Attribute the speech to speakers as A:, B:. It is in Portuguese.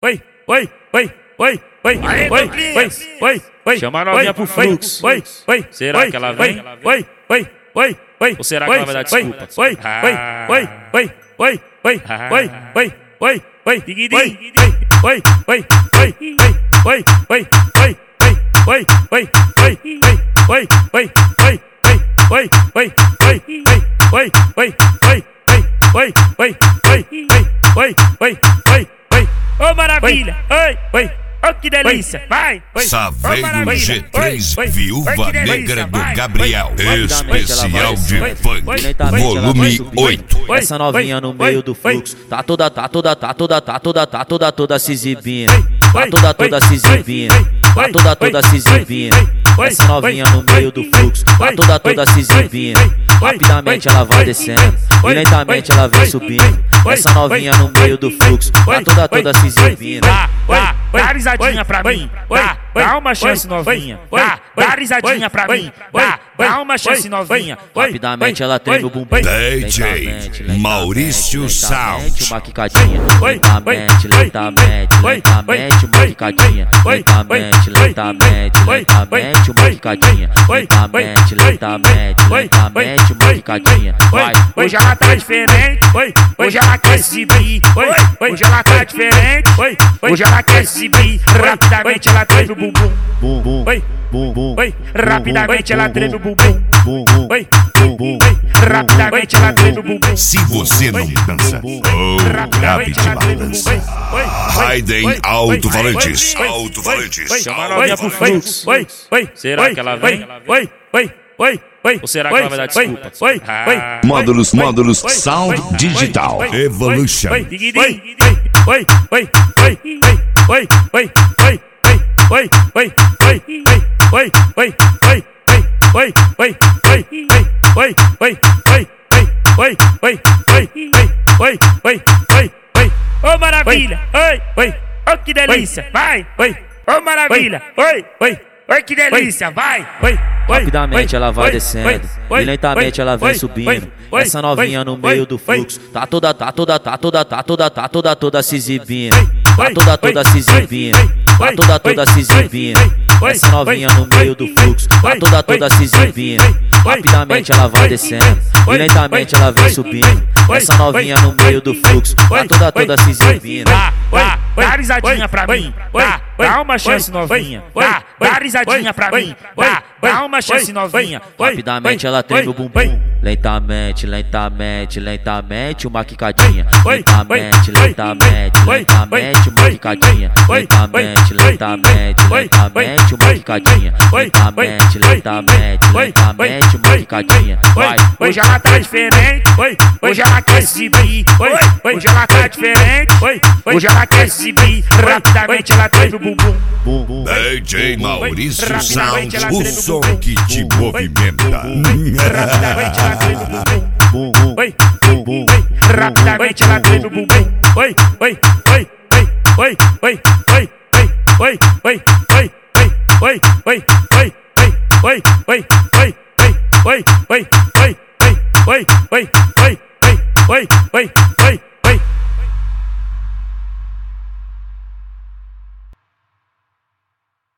A: Chama a novinha pro fluxo. Será que ela vem? Ou será que ela vai dar desculpa?
B: Ô maravilha, ô que delícia, vai!
C: Saveiro G3, Viúva Negra do Gabriel, especial de funk, volume 8.
D: Essa novinha no meio do fluxo, tá toda se exibindo, tá toda se exibindo, tá toda se exibindo. Essa novinha no meio do fluxo, tá toda se exibindo. Rapidamente ela vai descendo e lentamente ela vem subindo. Essa novinha no meio do fluxo, tá toda se exibindo.
B: Dá risadinha pra mim, dá uma chance novinha, dá risadinha pra mim, dá uma chance novinha.
D: Rapidamente ela treme o bumbum.
C: DJ Maurício Sound.
D: Uma quicadinha, lentamente, uma quicadinha, lentamente, uma quicadinha, lentamente, uma quicadinha. Vai.
B: Hoje ela tá diferente, hoje ela quer se exibir, hoje ela tá diferente, hoje ela quer se exibir. Rapidamente ela treme o bumbum, rapidamente ela treme o bumbum, rapidamente ela treme o bumbum.
C: Se você não dança, grave de balança. Raiden Alto-Falantes.
A: Chama a novinha pro fluxo. Será que ela vem? Ou será que ela vai dar desculpa?
C: Módulos Sound Digital Evolution.
B: Ô maravilha, ô que delícia, vai! Ô maravilha, oi que delícia, vai!
D: Rapidamente ela vai descendo e lentamente ela vem subindo. Essa novinha no meio do fluxo, tá toda se exibindo, tá toda se exibindo, tá toda se exibindo. Essa novinha no meio do fluxo, tá toda se exibindo. Rapidamente ela vai descendo e lentamente ela vem subindo. Essa novinha no meio do fluxo, tá toda se exibindo.
B: Dá risadinha pra mim, dá uma chance novinha, dá risadinha pra mim, dá uma chance novinha.
D: Rapidamente ela treme o bumbum, lentamente, uma quicadinha, lentamente, uma quicadinha, lentamente, uma quicadinha, lentamente, uma quicadinha. Vai.
B: Hoje ela tá diferente, hoje ela quer se exibir, hoje ela tá diferente, hoje ela quer se exibir. Rapidamente ela treme o bumbum.
C: DJ Maurício Sound, o som que te movimenta.
B: Rapidamente ela treme o bumbum. Rapidamente ela treme o bumbum.